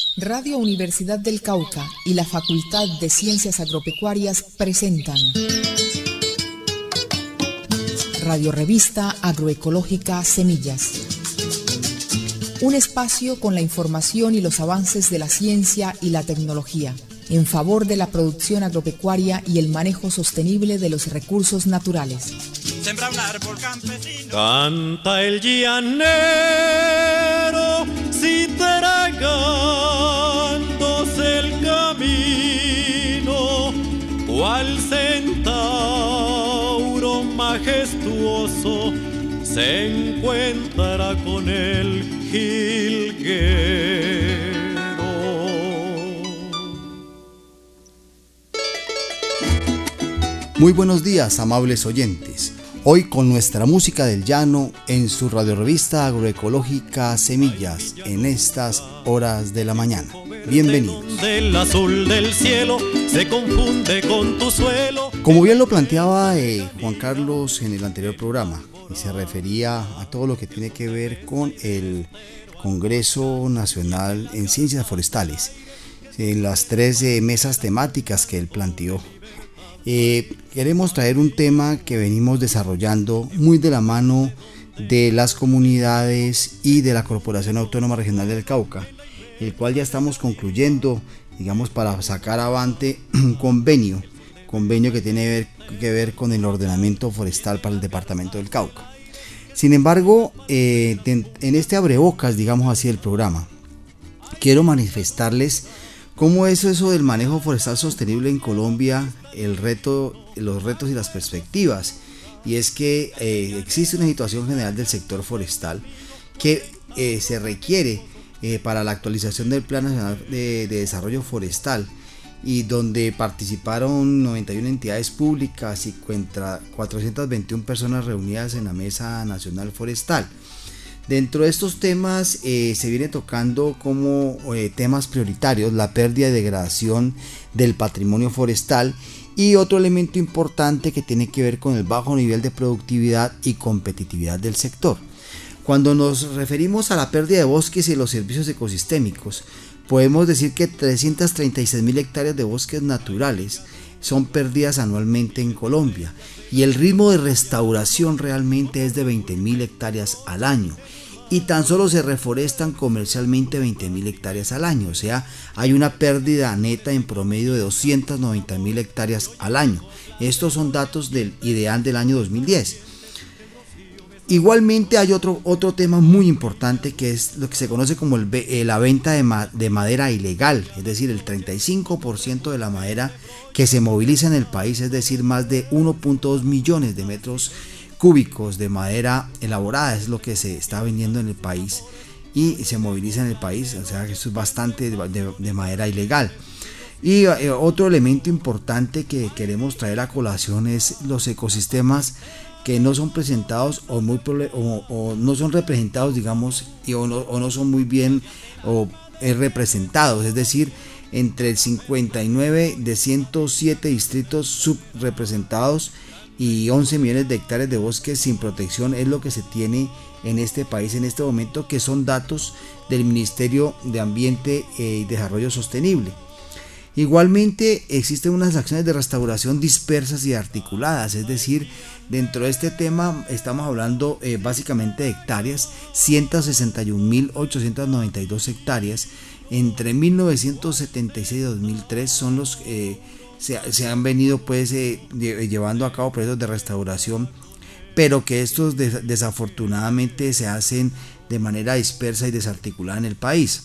Radio Universidad del Cauca y la Facultad de Ciencias Agropecuarias presentan Radio Revista Agroecológica Semillas. Un espacio con la información y los avances de la ciencia y la tecnología en favor de la producción agropecuaria y el manejo sostenible de los recursos naturales. Sembra un árbol campesino. Canta el llanero, citaragándose el camino, cual centauro majestuoso se encuentra con el jilguero. Muy buenos días, amables oyentes. Hoy con nuestra música del llano en su radiorevista agroecológica Semillas en estas horas de la mañana. Bienvenidos. El azul del cielo se confunde con tu suelo. Como bien lo planteaba Juan Carlos en el anterior programa, y se refería a todo lo que tiene que ver con el Congreso Nacional en Ciencias Forestales, en las 3 mesas temáticas que él planteó. Queremos traer un tema que venimos desarrollando muy de la mano de las comunidades y de la Corporación Autónoma Regional del Cauca, el cual ya estamos concluyendo, digamos, para sacar avante un convenio que tiene que ver con el ordenamiento forestal para el departamento del Cauca. Sin embargo, en este abrebocas, digamos así, del programa, quiero manifestarles cómo es eso del manejo forestal sostenible en Colombia, los retos y las perspectivas. Y es que existe una situación general del sector forestal que se requiere para la actualización del Plan Nacional de Desarrollo Forestal, y donde participaron 91 entidades públicas y 421 personas reunidas en la Mesa Nacional Forestal. Dentro de estos temas se viene tocando como temas prioritarios la pérdida y degradación del patrimonio forestal, y otro elemento importante que tiene que ver con el bajo nivel de productividad y competitividad del sector. Cuando nos referimos a la pérdida de bosques y los servicios ecosistémicos, podemos decir que 336.000 hectáreas de bosques naturales son perdidas anualmente en Colombia, y el ritmo de restauración realmente es de 20.000 hectáreas al año, y tan solo se reforestan comercialmente 20.000 hectáreas al año. O sea, hay una pérdida neta en promedio de 290.000 hectáreas al año. Estos son datos del IDEAN del año 2010. Igualmente hay otro tema muy importante, que es lo que se conoce como la venta de madera ilegal, es decir, el 35% de la madera que se moviliza en el país, es decir, más de 1.2 millones de metros cúbicos de madera elaborada es lo que se está vendiendo en el país y se moviliza en el país. O sea, que eso es bastante de madera ilegal. Y otro elemento importante que queremos traer a colación es los ecosistemas que no son presentados o no son representados, digamos, o no son muy bien representados, es decir, entre el 59 de 107 distritos subrepresentados y 11 millones de hectáreas de bosques sin protección es lo que se tiene en este país en este momento, que son datos del Ministerio de Ambiente y Desarrollo Sostenible. Igualmente existen unas acciones de restauración dispersas y articuladas, es decir, dentro de este tema estamos hablando básicamente de hectáreas, 161.892 hectáreas entre 1976 y 2003 son los se han venido pues llevando a cabo proyectos de restauración, pero que estos desafortunadamente se hacen de manera dispersa y desarticulada en el país.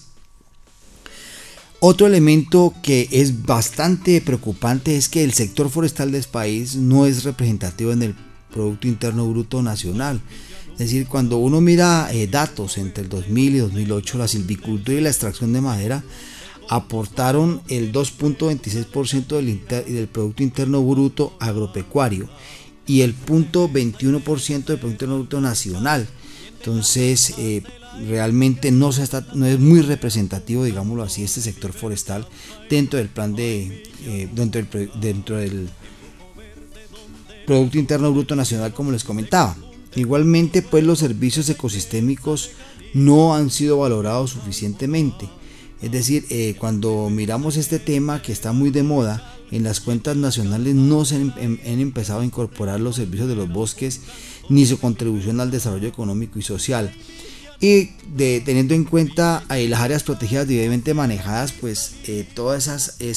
Otro elemento que es bastante preocupante es que el sector forestal del país no es representativo en el Producto Interno Bruto Nacional. Es decir, cuando uno mira datos entre el 2000 y 2008, la silvicultura y la extracción de madera aportaron el 2.26% del Producto Interno Bruto agropecuario y el 0.21% del Producto Interno Bruto Nacional. Entonces, realmente no es muy representativo, digámoslo así, este sector forestal dentro del plan dentro del Producto Interno Bruto Nacional, como les comentaba. Igualmente, pues los servicios ecosistémicos no han sido valorados suficientemente. Es decir, cuando miramos este tema que está muy de moda, en las cuentas nacionales no se han empezado a incorporar los servicios de los bosques ni su contribución al desarrollo económico y social. Y teniendo en cuenta las áreas protegidas debidamente manejadas, pues todas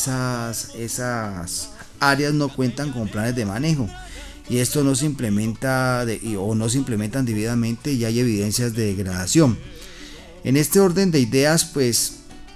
esas áreas no cuentan con planes de manejo. Y esto no se implementa o no se implementan debidamente y hay evidencias de degradación. En este orden de ideas, pues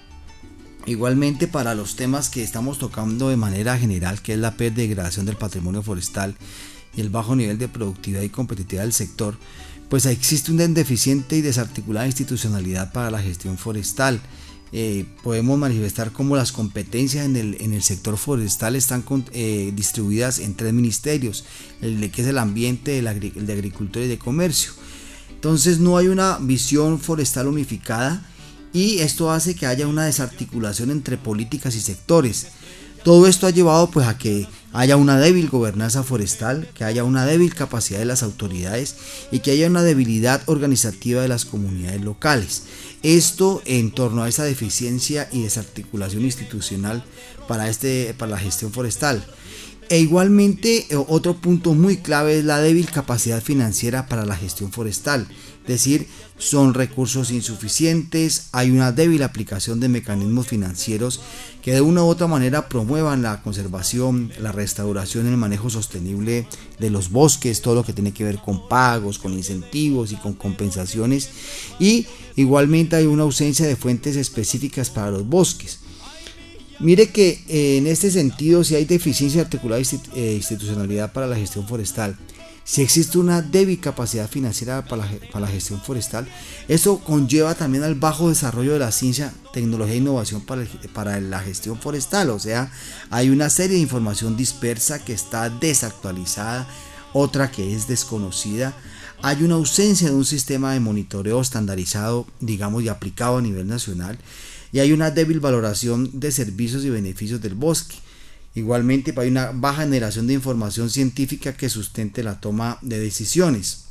igualmente para los temas que estamos tocando de manera general, que es la pérdida y degradación del patrimonio forestal y el bajo nivel de productividad y competitividad del sector, pues existe una deficiente y desarticulada institucionalidad para la gestión forestal. Podemos manifestar cómo las competencias en el sector forestal están distribuidas en 3 ministerios, el que es el ambiente, el de agricultura y de comercio. Entonces no hay una visión forestal unificada y esto hace que haya una desarticulación entre políticas y sectores. Todo esto ha llevado pues a que haya una débil gobernanza forestal, que haya una débil capacidad de las autoridades y que haya una debilidad organizativa de las comunidades locales. Esto en torno a esa deficiencia y desarticulación institucional para la gestión forestal. E igualmente otro punto muy clave es la débil capacidad financiera para la gestión forestal, es decir, son recursos insuficientes, hay una débil aplicación de mecanismos financieros que de una u otra manera promuevan la conservación, la restauración y el manejo sostenible de los bosques, todo lo que tiene que ver con pagos, con incentivos y con compensaciones, y igualmente hay una ausencia de fuentes específicas para los bosques. Mire que en este sentido, si hay deficiencia articulada de institucionalidad para la gestión forestal, si existe una débil capacidad financiera para la gestión forestal, eso conlleva también al bajo desarrollo de la ciencia, tecnología e innovación para la gestión forestal. O sea, hay una serie de información dispersa que está desactualizada, otra que es desconocida. Hay una ausencia de un sistema de monitoreo estandarizado, digamos, y aplicado a nivel nacional. Y hay una débil valoración de servicios y beneficios del bosque. Igualmente hay una baja generación de información científica que sustente la toma de decisiones.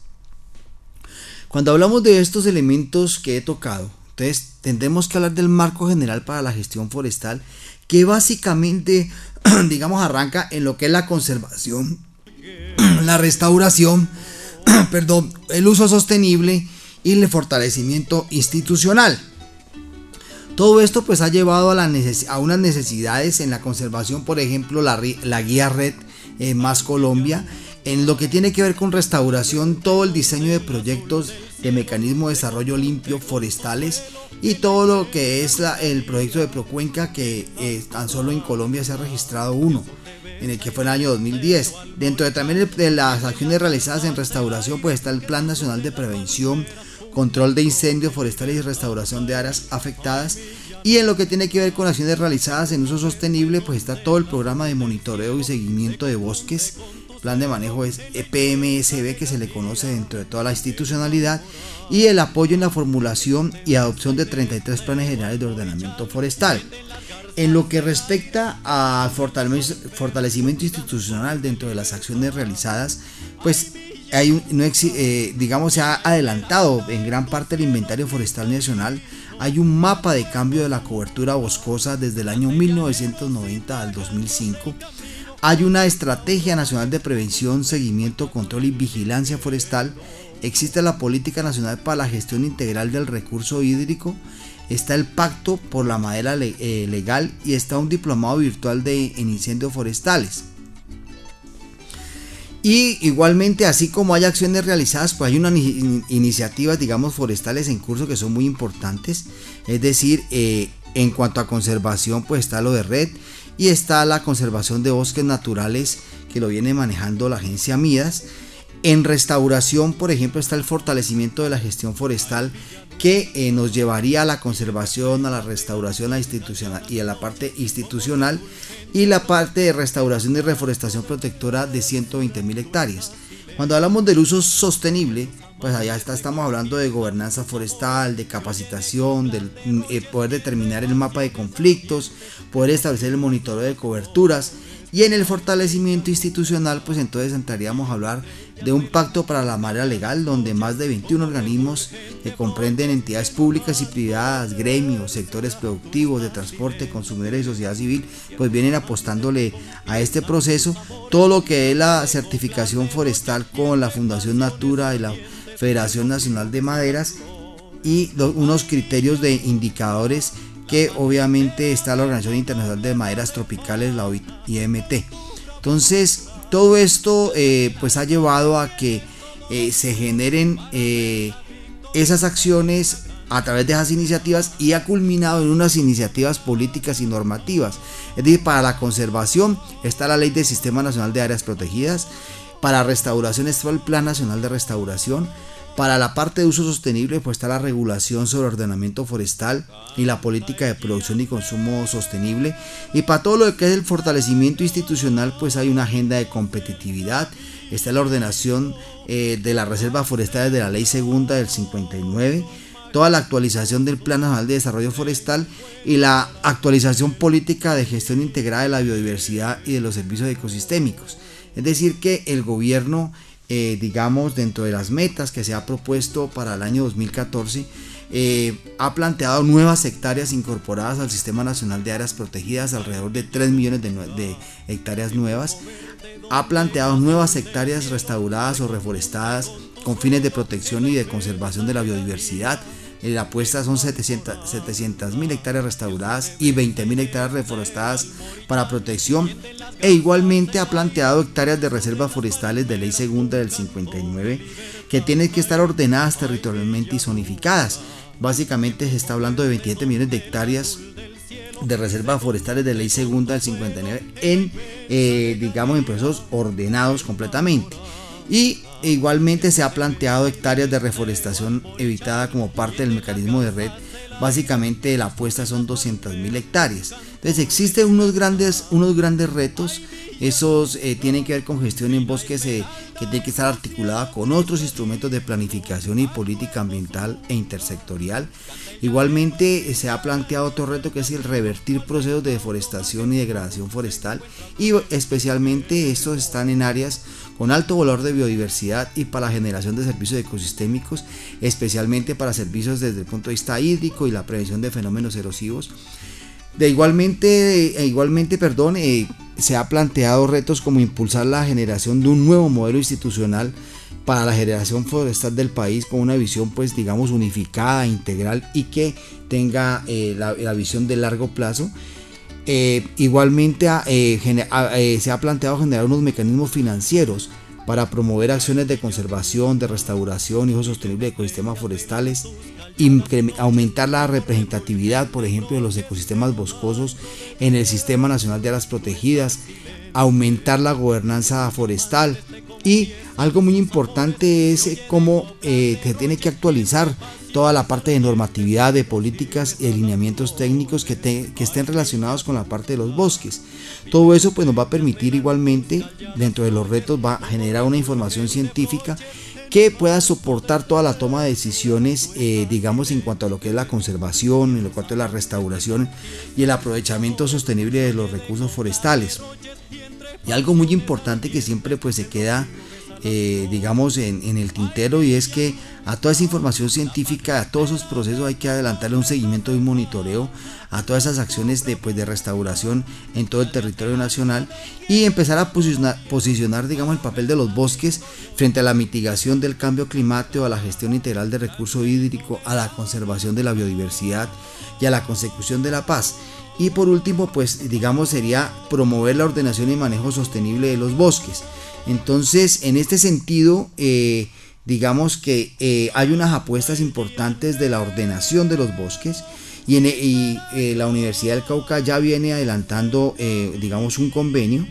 Cuando hablamos de estos elementos que he tocado, entonces tendremos que hablar del marco general para la gestión forestal, que básicamente, digamos, arranca en lo que es la conservación, la restauración, el uso sostenible y el fortalecimiento institucional. Todo esto pues ha llevado a unas necesidades en la conservación, por ejemplo la guía Red Más Colombia, en lo que tiene que ver con restauración, todo el diseño de proyectos de mecanismo de desarrollo limpio forestales y todo lo que es el proyecto de Procuenca, que tan solo en Colombia se ha registrado uno, en el que fue en el año 2010. Dentro también de las acciones realizadas en restauración pues está el Plan Nacional de Prevención, Control de Incendios Forestales y Restauración de Áreas Afectadas, y en lo que tiene que ver con acciones realizadas en uso sostenible pues está todo el programa de monitoreo y seguimiento de bosques, plan de manejo es PMSB, que se le conoce dentro de toda la institucionalidad, y el apoyo en la formulación y adopción de 33 planes generales de ordenamiento forestal. En lo que respecta al fortalecimiento institucional dentro de las acciones realizadas, pues digamos, se ha adelantado en gran parte el inventario forestal nacional. Hay un mapa de cambio de la cobertura boscosa desde el año 1990 al 2005. Hay una estrategia nacional de prevención, seguimiento, control y vigilancia forestal. Existe la política nacional para la gestión integral del recurso hídrico. Está el pacto por la madera legal y está un diplomado virtual en incendios forestales. Y igualmente, así como hay acciones realizadas, pues hay unas iniciativas, digamos, forestales en curso que son muy importantes. Es decir, en cuanto a conservación, pues está lo de Red y está la conservación de bosques naturales, que lo viene manejando la agencia Midas. En restauración, por ejemplo, está el fortalecimiento de la gestión forestal, que nos llevaría a la conservación, a la restauración y a la parte institucional, y la parte de restauración y reforestación protectora de 120.000 hectáreas. Cuando hablamos del uso sostenible, pues allá estamos hablando de gobernanza forestal, de capacitación, del poder determinar el mapa de conflictos, poder establecer el monitoreo de coberturas, Y en el fortalecimiento institucional, pues entonces entraríamos a hablar de un pacto para la manera legal, donde más de 21 organismos que comprenden entidades públicas y privadas, gremios, sectores productivos de transporte, consumidores y sociedad civil, pues vienen apostándole a este proceso. Todo lo que es la certificación forestal con la Fundación Natura y la Federación Nacional de Maderas, y unos criterios de indicadores que obviamente está la Organización Internacional de Maderas Tropicales, la OIMT. Entonces todo esto pues ha llevado a que se generen esas acciones a través de esas iniciativas, y ha culminado en unas iniciativas políticas y normativas. Es decir, para la conservación está la Ley del Sistema Nacional de Áreas Protegidas, para restauración está el Plan Nacional de Restauración. Para la parte de uso sostenible pues está la regulación sobre ordenamiento forestal y la política de producción y consumo sostenible, y para todo lo que es el fortalecimiento institucional pues hay una agenda de competitividad. Está la ordenación de las reservas forestales de la Ley Segunda del 59, toda la actualización del Plan Nacional de Desarrollo Forestal y la actualización política de gestión integrada de la biodiversidad y de los servicios ecosistémicos. Es decir, que el gobierno, digamos, dentro de las metas que se ha propuesto para el año 2014, ha planteado nuevas hectáreas incorporadas al Sistema Nacional de Áreas Protegidas, alrededor de 3 millones de hectáreas nuevas. Ha planteado nuevas hectáreas restauradas o reforestadas con fines de protección y de conservación de la biodiversidad. La apuesta son 700.000 hectáreas restauradas y 20.000 hectáreas reforestadas para protección, e igualmente ha planteado hectáreas de reservas forestales de Ley Segunda del 59 que tienen que estar ordenadas territorialmente y zonificadas. Básicamente se está hablando de 27 millones de hectáreas de reservas forestales de Ley Segunda del 59 en procesos ordenados completamente. Y igualmente se ha planteado hectáreas de reforestación evitada como parte del mecanismo de red. Básicamente la apuesta son 200.000 hectáreas. Entonces existen unos grandes retos. Esos tienen que ver con gestión en bosques que tiene que estar articulada con otros instrumentos de planificación y política ambiental e intersectorial. Igualmente se ha planteado otro reto, que es el revertir procesos de deforestación y degradación forestal, y especialmente estos están en áreas con alto valor de biodiversidad y para la generación de servicios ecosistémicos, especialmente para servicios desde el punto de vista hídrico y la prevención de fenómenos erosivos. Igualmente, se ha planteado retos como impulsar la generación de un nuevo modelo institucional para la generación forestal del país, con una visión pues digamos unificada, integral, y que tenga la visión de largo plazo. Igualmente se ha planteado generar unos mecanismos financieros para promover acciones de conservación, de restauración y uso sostenible de ecosistemas forestales, aumentar la representatividad, por ejemplo, de los ecosistemas boscosos en el Sistema Nacional de Áreas Protegidas, aumentar la gobernanza forestal, y algo muy importante es cómo se tiene que actualizar toda la parte de normatividad, de políticas y alineamientos técnicos que estén relacionados con la parte de los bosques. Todo eso pues nos va a permitir igualmente, dentro de los retos, va a generar una información científica que pueda soportar toda la toma de decisiones, digamos, en cuanto a lo que es la conservación, en cuanto a la restauración y el aprovechamiento sostenible de los recursos forestales. Y algo muy importante que siempre pues se queda digamos en el tintero, y es que a toda esa información científica, a todos esos procesos hay que adelantarle un seguimiento y un monitoreo a todas esas acciones de restauración en todo el territorio nacional, y empezar a posicionar digamos el papel de los bosques frente a la mitigación del cambio climático, a la gestión integral de recurso hídrico, a la conservación de la biodiversidad y a la consecución de la paz. Y por último pues digamos sería promover la ordenación y manejo sostenible de los bosques. Entonces en este sentido digamos que hay unas apuestas importantes de la ordenación de los bosques, y la Universidad del Cauca ya viene adelantando digamos un convenio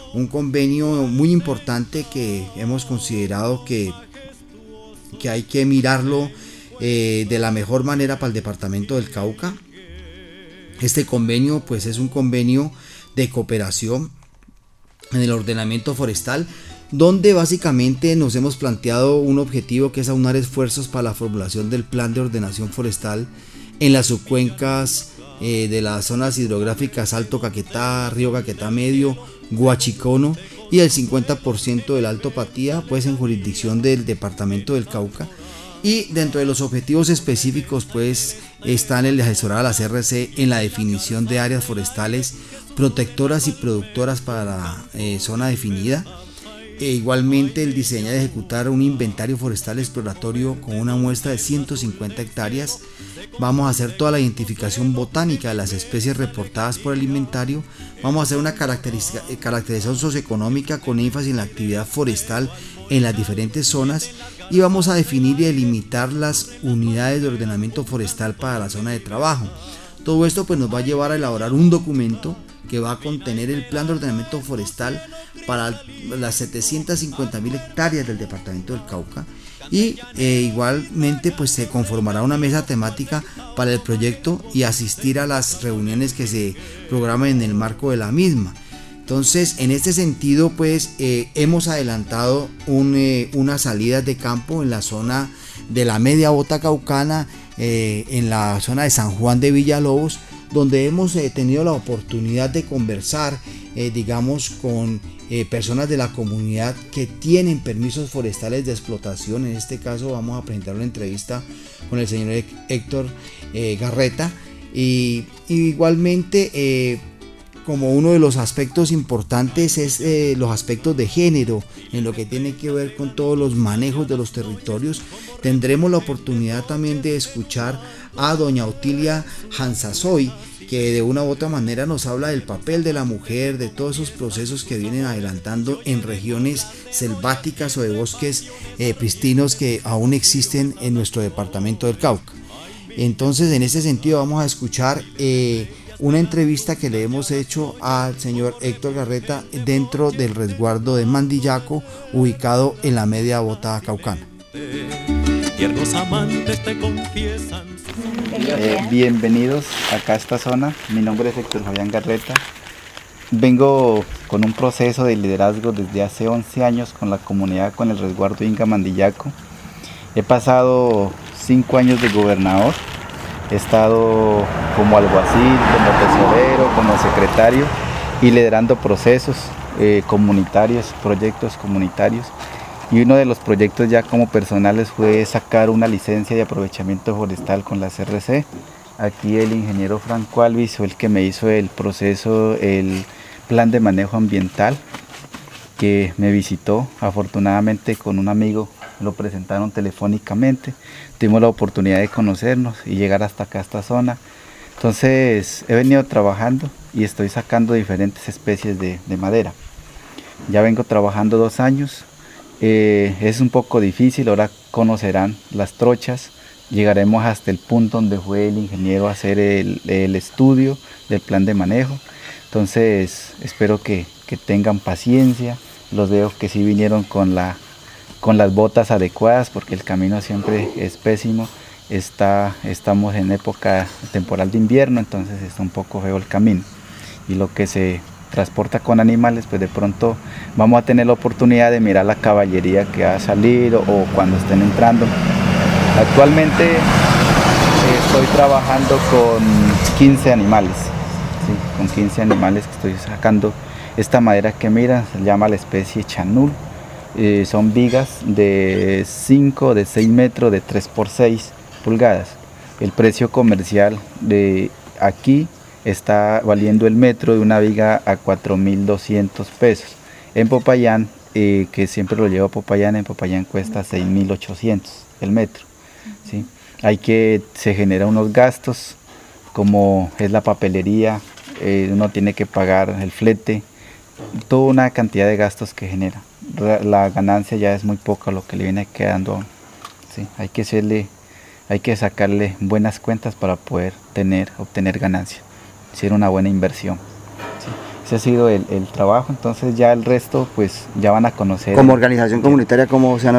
muy importante que hemos considerado que hay que mirarlo de la mejor manera para el departamento del Cauca. Este convenio pues es un convenio de cooperación en el ordenamiento forestal, donde básicamente nos hemos planteado un objetivo, que es aunar esfuerzos para la formulación del plan de ordenación forestal en las subcuencas de las zonas hidrográficas Alto Caquetá, Río Caquetá Medio, Guachicono, y el 50% del Alto Patía, pues en jurisdicción del departamento del Cauca. Y dentro de los objetivos específicos, pues están el de asesorar a la CRC en la definición de áreas forestales protectoras y productoras para la zona definida. Igualmente el diseñar y ejecutar un inventario forestal exploratorio con una muestra de 150 hectáreas. Vamos a hacer toda la identificación botánica de las especies reportadas por el inventario. Vamos a hacer una caracterización socioeconómica con énfasis en la actividad forestal en las diferentes zonas, y vamos a definir y delimitar las unidades de ordenamiento forestal para la zona de trabajo. Todo esto pues nos va a llevar a elaborar un documento que va a contener el plan de ordenamiento forestal para las 750.000 hectáreas del departamento del Cauca, y igualmente pues se conformará una mesa temática para el proyecto y asistir a las reuniones que se programen en el marco de la misma. Entonces, en este sentido, pues hemos adelantado unas salidas de campo en la zona de la media bota caucana, en la zona de San Juan de Villalobos, donde hemos tenido la oportunidad de conversar, digamos, con personas de la comunidad que tienen permisos forestales de explotación. En este caso vamos a presentar una entrevista con el señor Héctor Garreta, y igualmente como uno de los aspectos importantes es los aspectos de género en lo que tiene que ver con todos los manejos de los territorios. Tendremos la oportunidad también de escuchar a doña Otilia Hansasoy, que de una u otra manera nos habla del papel de la mujer, de todos esos procesos que vienen adelantando en regiones selváticas o de bosques pristinos que aún existen en nuestro departamento del Cauca. Entonces, en este sentido vamos a escuchar una entrevista que le hemos hecho al señor Héctor Garreta dentro del resguardo de Mandillaco, ubicado en la media bota caucana. Tiernos amantes te confiesan. Bienvenidos acá a esta zona. Mi nombre es Héctor Fabián Garreta. Vengo con un proceso de liderazgo desde hace 11 años con la comunidad, con el resguardo Inga Mandillaco. He pasado 5 años de gobernador. He estado como alguacil, como tesorero, como secretario y liderando procesos comunitarios, proyectos comunitarios. Y uno de los proyectos ya como personales fue sacar una licencia de aprovechamiento forestal con la CRC. Aquí el ingeniero Franco Alvis fue el que me hizo el proceso, el plan de manejo ambiental, que me visitó afortunadamente con un amigo. Lo presentaron telefónicamente, tuvimos la oportunidad de conocernos y llegar hasta acá, a esta zona. Entonces he venido trabajando y estoy sacando diferentes especies de madera. Ya vengo trabajando 2 años, es un poco difícil, ahora conocerán las trochas. Llegaremos hasta el punto donde fue el ingeniero a hacer el estudio del plan de manejo. Entonces espero que tengan paciencia, los veo que sí vinieron con las botas adecuadas, porque el camino siempre es pésimo. Estamos en época temporal de invierno, entonces está un poco feo el camino, y lo que se transporta con animales, pues de pronto vamos a tener la oportunidad de mirar la caballería que va a salir o cuando estén entrando. Actualmente estoy trabajando con 15 animales, ¿sí? Con 15 animales que estoy sacando. Esta madera que miran se llama la especie chanul. Son vigas de 5, de 6 metros, de 3 por 6 pulgadas. El precio comercial de aquí está valiendo el metro de una viga a 4.200 pesos. En Popayán, que siempre lo llevo a Popayán, en Popayán cuesta 6.800 el metro, ¿sí? Se generan unos gastos, como es la papelería, uno tiene que pagar el flete, toda una cantidad de gastos que genera. La ganancia ya es muy poca lo que le viene quedando, ¿sí? Hay que sacarle buenas cuentas para poder obtener ganancia, hacer una buena inversión, ¿sí? Ese ha sido el trabajo. Entonces ya el resto pues ya van a conocer. Como organización comunitaria, ¿cómo se han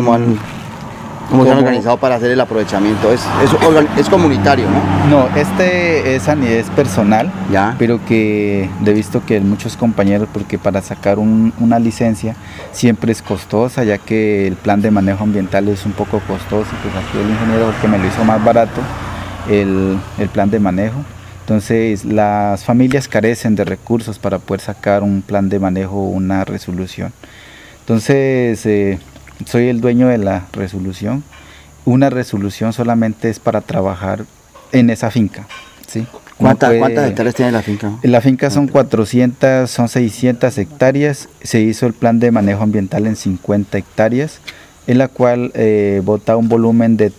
organizado para hacer el aprovechamiento? Es comunitario, ¿no? No, es personal, ya. Pero que he visto que muchos compañeros, porque para sacar una licencia siempre es costosa, ya que el plan de manejo ambiental es un poco costoso. Pues aquí el ingeniero, que me lo hizo más barato, el plan de manejo. Entonces las familias carecen de recursos para poder sacar un plan de manejo o una resolución. Entonces soy el dueño de la resolución. Una resolución solamente es para trabajar en esa finca, ¿sí? ¿Cuántas hectáreas tiene la finca? La finca son 600 hectáreas. Se hizo el plan de manejo ambiental en 50 hectáreas, en la cual bota un volumen de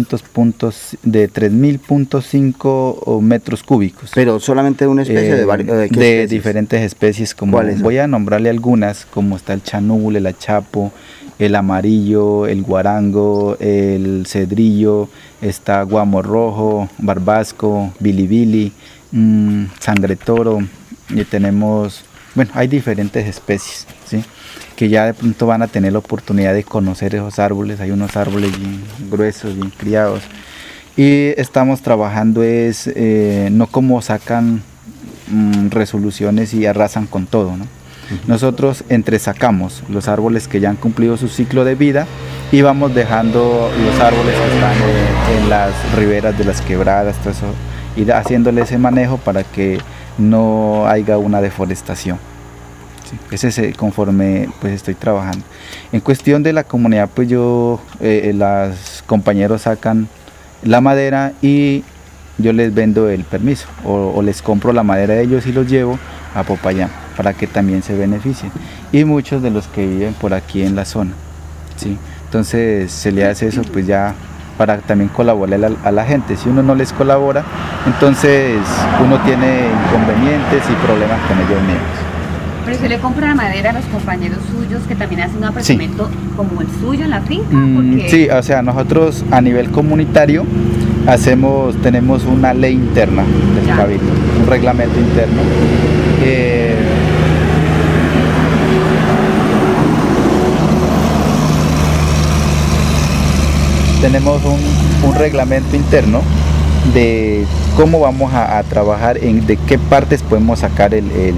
3.000.5 metros cúbicos. Pero solamente una especie de diferentes especies, como voy a nombrarle algunas, como está el chanul, el achapo, el amarillo, el guarango, el cedrillo, está guamo rojo, barbasco, bilibili, sangre toro, y tenemos, bueno, hay diferentes especies, ¿sí? Que ya de pronto van a tener la oportunidad de conocer esos árboles. Hay unos árboles bien gruesos, bien criados, y estamos trabajando no como sacan resoluciones y arrasan con todo, ¿no? Nosotros entresacamos los árboles que ya han cumplido su ciclo de vida y vamos dejando los árboles que están en las riberas de las quebradas, todo eso, y haciéndole ese manejo para que no haya una deforestación. Sí, ese es conforme pues estoy trabajando. En cuestión de la comunidad, pues los compañeros sacan la madera y yo les vendo el permiso o les compro la madera de ellos y los llevo a Popayán para que también se beneficien, y muchos de los que viven por aquí en la zona, ¿sí? Entonces se le hace eso pues ya para también colaborar a la gente. Si uno no les colabora, entonces uno tiene inconvenientes y problemas con ellos mismos. Pero se le compra la madera a los compañeros suyos que también hacen un apartamento como el suyo en la finca. Sí, o sea, nosotros a nivel comunitario tenemos una ley interna del Cabildo, un reglamento interno. Tenemos un reglamento interno de cómo vamos a trabajar, de qué partes podemos sacar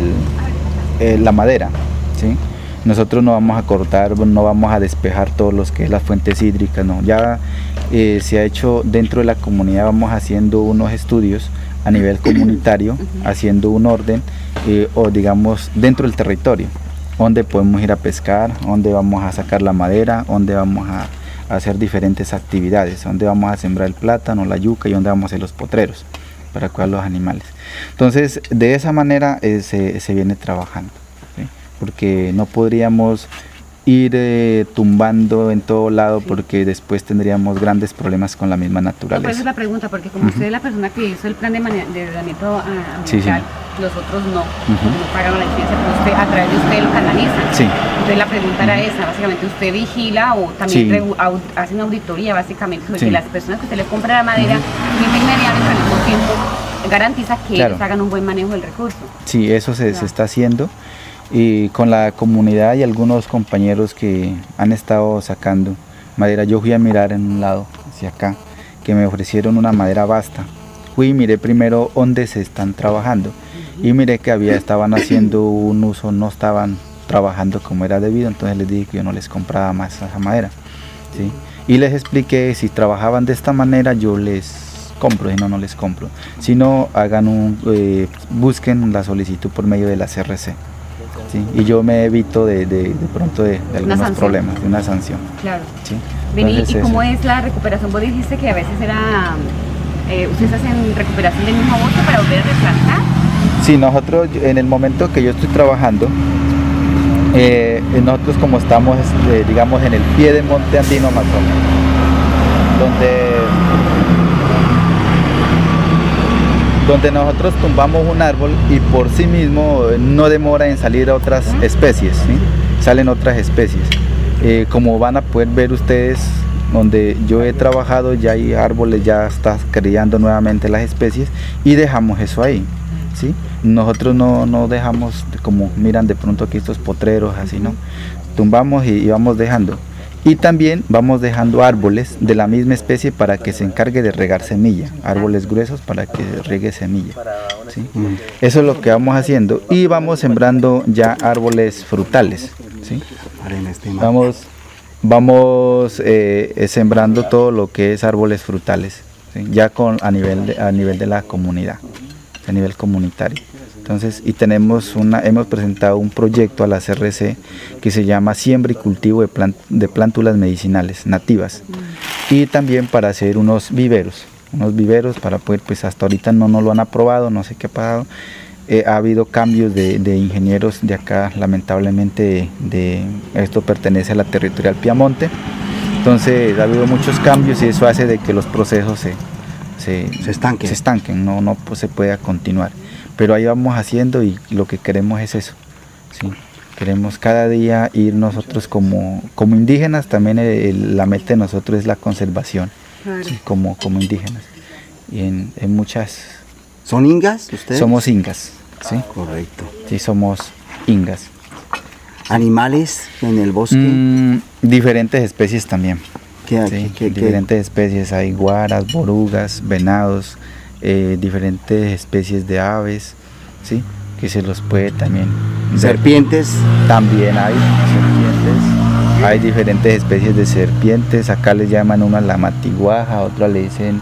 la madera, ¿sí? Nosotros no vamos a cortar, no vamos a despejar todo lo que es las fuentes hídricas, no. Ya se ha hecho dentro de la comunidad, vamos haciendo unos estudios a nivel comunitario, haciendo un orden, o digamos dentro del territorio, donde podemos ir a pescar, donde vamos a sacar la madera, donde vamos a hacer diferentes actividades, donde vamos a sembrar el plátano, la yuca, y donde vamos a hacer los potreros para cuidar los animales. Entonces de esa manera se viene trabajando, ¿sí? Porque no podríamos ir tumbando en todo lado, porque después tendríamos grandes problemas con la misma naturaleza. Por eso es la pregunta, porque como usted es la persona que hizo el plan de ordenamiento ambiental, los otros no pagaron la licencia, pero usted, a través de usted lo canaliza. Sí. Entonces la pregunta era esa, básicamente usted vigila o también hace una auditoría básicamente sobre que las personas que usted le compra la madera tienen medianos, al mismo tiempo garantiza que ellos hagan un buen manejo del recurso. Sí, eso se está haciendo. Y con la comunidad y algunos compañeros que han estado sacando madera, yo fui a mirar en un lado, hacia acá, que me ofrecieron una madera vasta. Fui y miré primero dónde se están trabajando y miré que estaban haciendo un uso, no estaban trabajando como era debido, entonces les dije que yo no les compraba más esa madera, ¿sí? Y les expliqué, si trabajaban de esta manera yo les compro, si no, no les compro. Si no, busquen la solicitud por medio de la CRC. Sí, y yo me evito de pronto de algunos problemas, de una sanción. Claro. ¿Sí? Vení, ¿y cómo es la recuperación? Vos dijiste que a veces ustedes hacen recuperación del mismo bote para volver a replantar. Sí, nosotros en el momento que yo estoy trabajando, nosotros como estamos, digamos, en el pie del monte andino más o menos, donde nosotros tumbamos un árbol y por sí mismo no demora en salir otras especies, ¿sí? Salen otras especies. Como van a poder ver ustedes, donde yo he trabajado ya hay árboles, ya está criando nuevamente las especies y dejamos eso ahí, ¿sí? Nosotros no dejamos, como miran de pronto aquí estos potreros, así, ¿no? Tumbamos y vamos dejando. Y también vamos dejando árboles de la misma especie para que se encargue de regar semilla, árboles gruesos para que riegue semilla, ¿sí? Eso es lo que vamos haciendo, y vamos sembrando ya árboles frutales, ¿sí? Vamos sembrando todo lo que es árboles frutales, ¿sí? Ya a nivel de la comunidad. a nivel comunitario. Entonces, y hemos presentado un proyecto a la CRC que se llama Siembra y Cultivo de Plántulas Medicinales Nativas, y también para hacer unos viveros para poder, pues hasta ahorita no lo han aprobado, no sé qué ha pasado. Ha habido cambios de ingenieros de acá, lamentablemente esto pertenece a la territorial Piamonte, entonces ha habido muchos cambios y eso hace de que los procesos se estanquen, no pues, se pueda continuar. Pero ahí vamos haciendo y lo que queremos es eso, ¿sí? Queremos cada día ir nosotros como indígenas, también la meta de nosotros es la conservación, claro. ¿Sí? como indígenas. Y en muchas... ¿Son ingas ustedes? Somos ingas, ¿sí? Correcto. Sí, somos ingas. ¿Animales en el bosque? Diferentes especies también. ¿Qué? Diferentes especies, hay guaras, borugas, venados, diferentes especies de aves, ¿sí? Que se los puede también. ¿Serpientes? También hay serpientes, hay diferentes especies de serpientes, acá les llaman una la matiguaja, otra le dicen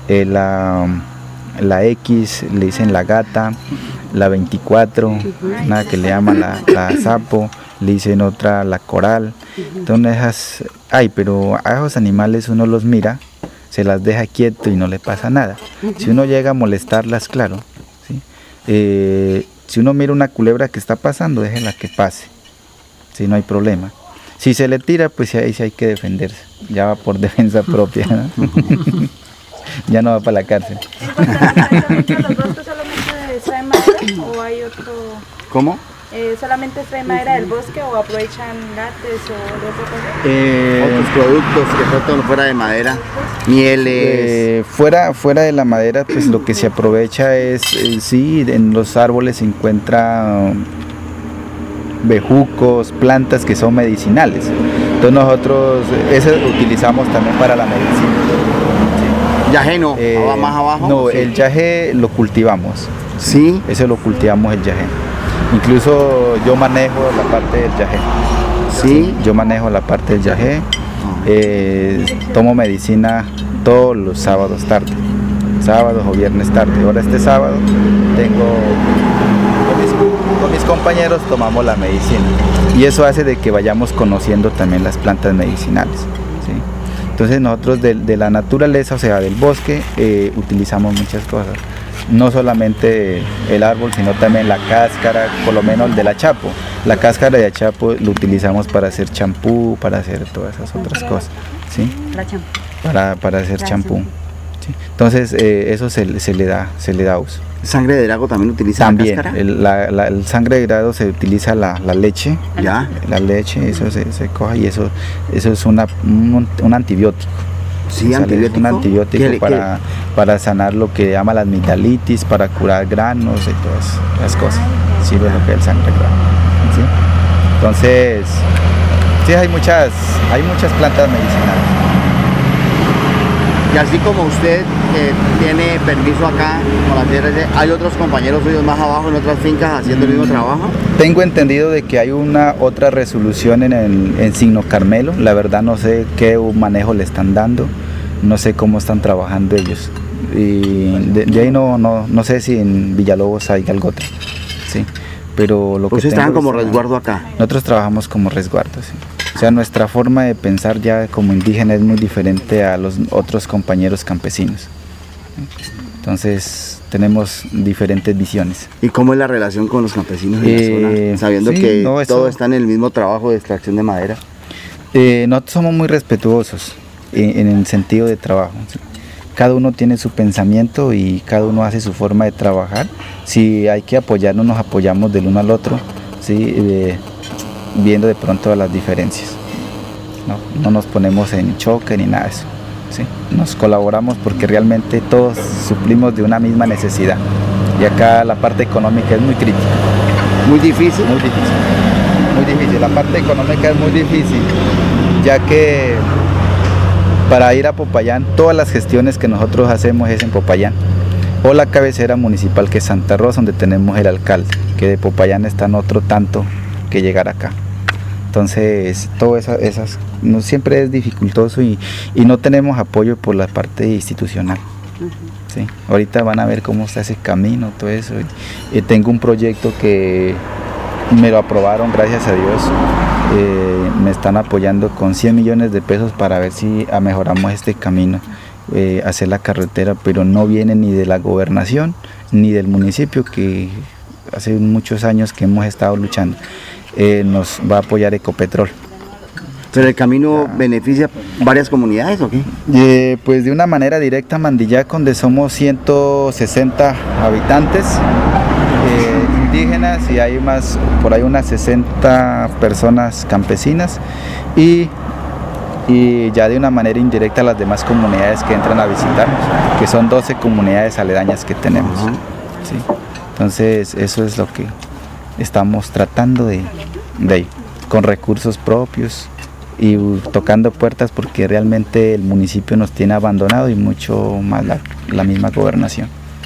la X, le dicen la gata, la 24, una que le llaman la sapo, le dicen otra la coral. Entonces esas hay, pero a esos animales uno los mira, se las deja quieto y no le pasa nada. Si uno llega a molestarlas, claro, ¿sí? Si uno mira una culebra que está pasando, déjela que pase, ¿sí? No hay problema. Si se le tira, pues ahí sí hay que defenderse, ya va por defensa propia, ¿no? Ya no va para la cárcel. ¿Los bosques solamente extraen madera o hay otro? ¿Cómo? ¿Solamente extraen madera del bosque o aprovechan látex o de otra cosa? Otros productos que faltan fuera de madera, mieles. Fuera de la madera, pues lo que se aprovecha es, sí, en los árboles se encuentran bejucos, plantas que son medicinales. Entonces nosotros eso utilizamos también para la medicina. ¿Yagé no? ¿Más abajo? No, sí. El yagé lo cultivamos. ¿Sí? Eso lo cultivamos el yagé. Incluso yo manejo la parte del yagé. ¿Sí? Yo manejo la parte del yagé. Tomo medicina todos los sábados tarde. Sábados o viernes tarde. Ahora este sábado con mis compañeros tomamos la medicina. Y eso hace de que vayamos conociendo también las plantas medicinales. ¿Sí? Entonces nosotros de la naturaleza, o sea, del bosque, utilizamos muchas cosas. No solamente el árbol, sino también la cáscara, por lo menos el del achapo. La cáscara de achapo lo utilizamos para hacer champú, para hacer todas esas otras cosas, ¿sí? Para hacer champú. ¿Sí? Entonces eso se le da uso. ¿Sangre de dragón también utiliza también, la cáscara? El sangre de dragón se utiliza la leche. ¿Ya? La leche, eso se coge y eso es un antibiótico. Sí, un antibiótico para sanar lo que llama la amigdalitis, para curar granos y todas las cosas. Sirve lo que es el sangre de dragón. ¿Sí? Entonces, sí, hay muchas plantas medicinales. Y así como usted tiene permiso acá con la CRC, ¿hay otros compañeros suyos más abajo en otras fincas haciendo el mismo trabajo? Tengo entendido de que hay otra resolución en Signo Carmelo. La verdad no sé qué manejo le están dando, no sé cómo están trabajando ellos. Y de ahí no sé si en Villalobos hay algo otro. Sí. Pero lo pues que estaban como resguardo acá. Nosotros trabajamos como resguardo, sí. O sea, nuestra forma de pensar ya como indígena es muy diferente a los otros compañeros campesinos. Entonces tenemos diferentes visiones. ¿Y cómo es la relación con los campesinos de la zona? Sabiendo sí, que todos están en el mismo trabajo de extracción de madera. Nosotros somos muy respetuosos en el sentido de trabajo. ¿Sí? Cada uno tiene su pensamiento y cada uno hace su forma de trabajar. Si hay que apoyarnos, nos apoyamos del uno al otro, ¿sí? Viendo de pronto las diferencias. No nos ponemos en choque ni nada de eso. ¿Sí? Nos colaboramos porque realmente todos suplimos de una misma necesidad. Y acá la parte económica es muy crítica. Muy difícil. Muy difícil. Muy difícil. La parte económica es muy difícil, ya que para ir a Popayán, todas las gestiones que nosotros hacemos es en Popayán. O la cabecera municipal que es Santa Rosa, donde tenemos el alcalde, que de Popayán está en otro tanto que llegar acá. Entonces, todo esas no siempre es dificultoso y no tenemos apoyo por la parte institucional. Sí, ahorita van a ver cómo está ese camino, todo eso. Y tengo un proyecto que me lo aprobaron, gracias a Dios. Me están apoyando con 100 millones de pesos para ver si mejoramos este camino, hacer la carretera, pero no viene ni de la gobernación ni del municipio, que hace muchos años que hemos estado luchando. Nos va a apoyar Ecopetrol. ¿Pero el camino beneficia varias comunidades o qué? Pues de una manera directa Mandillaco, donde somos 160 habitantes indígenas y hay por ahí unas 60 personas campesinas y ya de una manera indirecta las demás comunidades que entran a visitarnos, que son 12 comunidades aledañas que tenemos. ¿Sí? Entonces eso es lo que estamos tratando de ir, con recursos propios y tocando puertas, porque realmente el municipio nos tiene abandonado y mucho más la misma gobernación.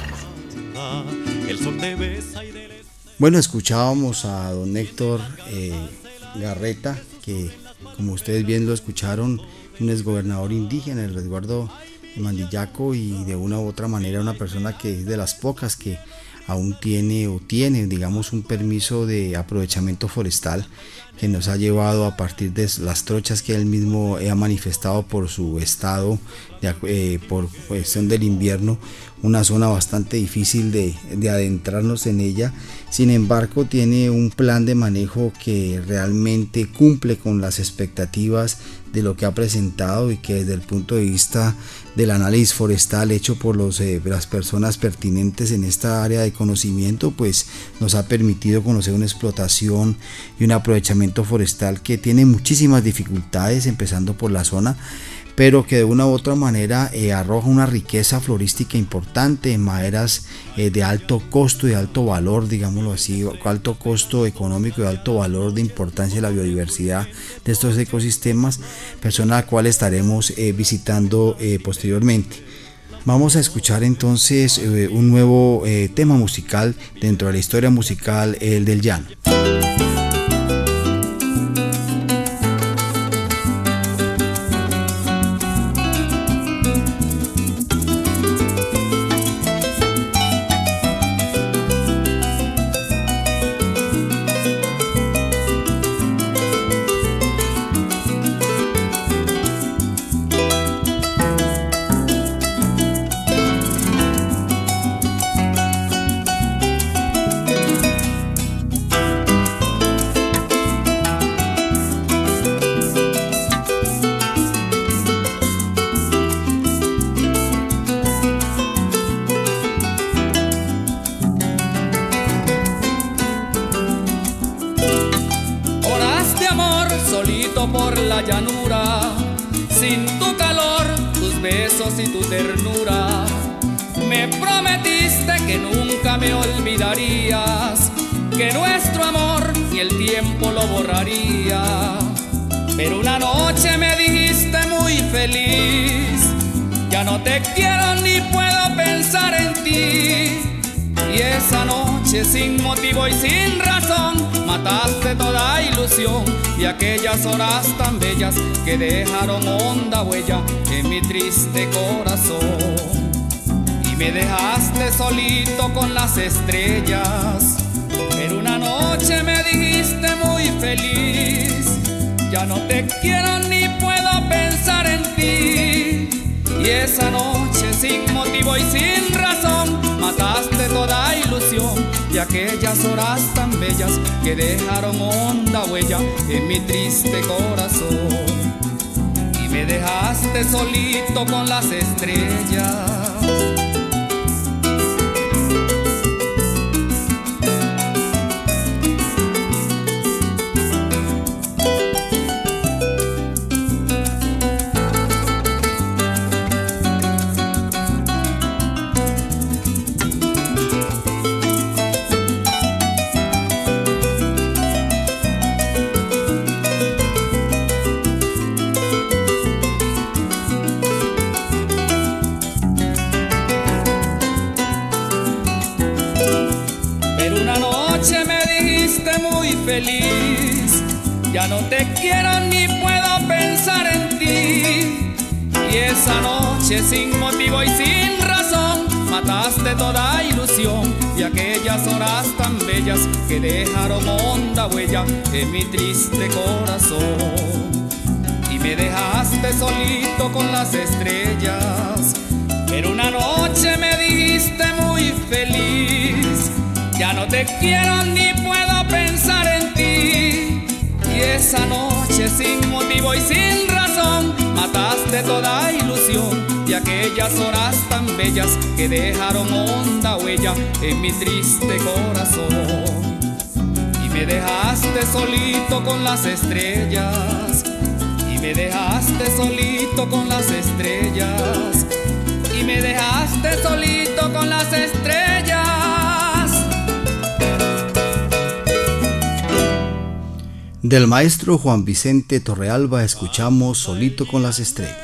Bueno, escuchábamos a don Héctor Garreta, que como ustedes bien lo escucharon, un exgobernador indígena del resguardo de Mandillaco y de una u otra manera una persona que es de las pocas que aún tiene digamos un permiso de aprovechamiento forestal, que nos ha llevado a partir de las trochas que él mismo ha manifestado por su estado, por cuestión del invierno, una zona bastante difícil de adentrarnos en ella. Sin embargo, tiene un plan de manejo que realmente cumple con las expectativas de lo que ha presentado y que desde el punto de vista del análisis forestal hecho por las personas pertinentes en esta área de conocimiento, pues nos ha permitido conocer una explotación y un aprovechamiento forestal que tiene muchísimas dificultades, empezando por la zona, pero que de una u otra manera arroja una riqueza florística importante en maderas de alto costo y de alto valor, digámoslo así, alto costo económico y alto valor de importancia de la biodiversidad de estos ecosistemas, persona a la cual estaremos visitando posteriormente. Vamos a escuchar entonces un nuevo tema musical dentro de la historia musical, el del llano. Por la llanura, sin tu calor, tus besos y tu ternura. Me prometiste que nunca me olvidarías, que nuestro amor ni el tiempo lo borraría. Pero una noche me dijiste muy feliz, ya no te quiero ni puedo pensar en ti. Y esa noche sin motivo y sin razón mataste toda ilusión y aquellas horas tan bellas que dejaron honda huella en mi triste corazón. Y me dejaste solito con las estrellas, pero una noche me dijiste muy feliz, ya no te quiero ni puedo pensar en ti. Y esa noche sin motivo y sin razón mataste toda ilusión y aquellas horas tan bellas que dejaron honda huella en mi triste corazón. Y me dejaste solito con las estrellas. Feliz, ya no te quiero ni puedo pensar en ti. Y esa noche sin motivo y sin razón mataste toda ilusión de aquellas horas tan bellas que dejaron honda huella en mi triste corazón. Y me dejaste solito con las estrellas, pero una noche me dijiste muy feliz: ya no te quiero ni puedo pensar en ti. Y esa noche sin motivo y sin razón mataste toda ilusión de aquellas horas tan bellas que dejaron honda huella en mi triste corazón. Y me dejaste solito con las estrellas, y me dejaste solito con las estrellas, y me dejaste solito con las estrellas. Del maestro Juan Vicente Torrealba escuchamos Solito con las estrellas.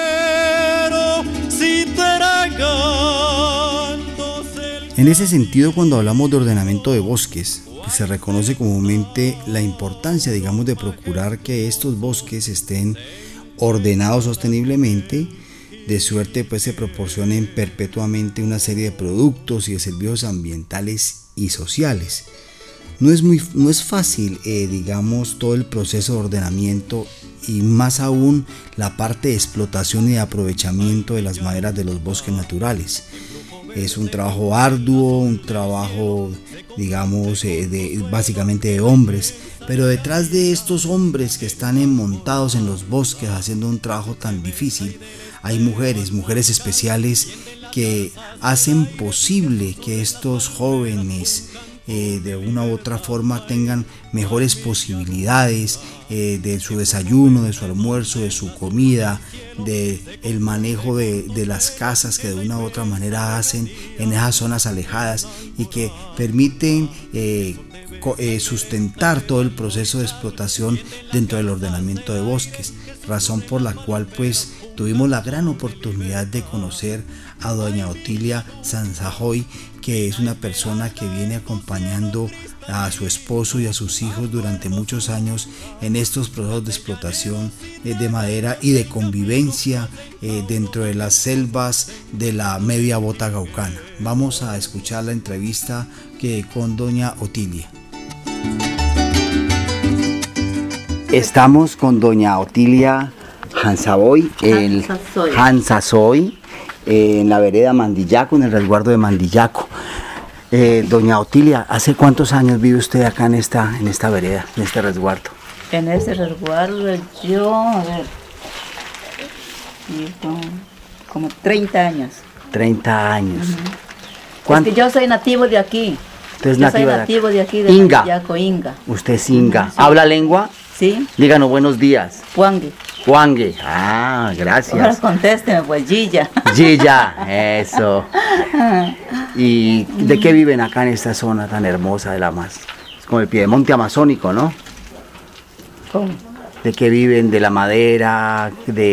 En ese sentido, cuando hablamos de ordenamiento de bosques, pues se reconoce comúnmente la importancia, digamos, de procurar que estos bosques estén ordenados sosteniblemente, de suerte pues se proporcionen perpetuamente una serie de productos y de servicios ambientales y sociales. No es fácil, digamos, todo el proceso de ordenamiento y más aún la parte de explotación y de aprovechamiento de las maderas de los bosques naturales. Es un trabajo arduo, un trabajo, digamos, básicamente de hombres, pero detrás de estos hombres que están montados en los bosques haciendo un trabajo tan difícil, hay mujeres especiales que hacen posible que estos jóvenes de una u otra forma tengan mejores posibilidades de su desayuno, de su almuerzo, de su comida, de el manejo de las casas que de una u otra manera hacen en esas zonas alejadas y que permiten sustentar todo el proceso de explotación dentro del ordenamiento de bosques, razón por la cual pues tuvimos la gran oportunidad de conocer a doña Otilia Sanzajoy, que es una persona que viene acompañando a su esposo y a sus hijos durante muchos años en estos procesos de explotación de madera y de convivencia dentro de las selvas de la media bota gaucana. Vamos a escuchar la entrevista con doña Otilia. Estamos con doña Otilia Sanzajoy, en la vereda Mandillaco, en el resguardo de Mandillaco. Doña Otilia, ¿hace cuántos años vive usted acá en esta vereda, en este resguardo? En este resguardo yo, como 30 años. 30 años. Es que yo soy nativo de aquí. ¿Usted es nativo de aquí, de Inga. Mandillaco, Inga. ¿Usted es Inga? Sí. ¿Habla lengua? Sí. Díganos buenos días. Puangue. Puangue. Ah, gracias. Ahora contésteme, pues, Gilla. Gilla, eso. ¿Y de qué viven acá en esta zona tan hermosa de la Mas? Es como el piedemonte amazónico, ¿no? ¿Cómo? ¿De qué viven? ¿De la madera?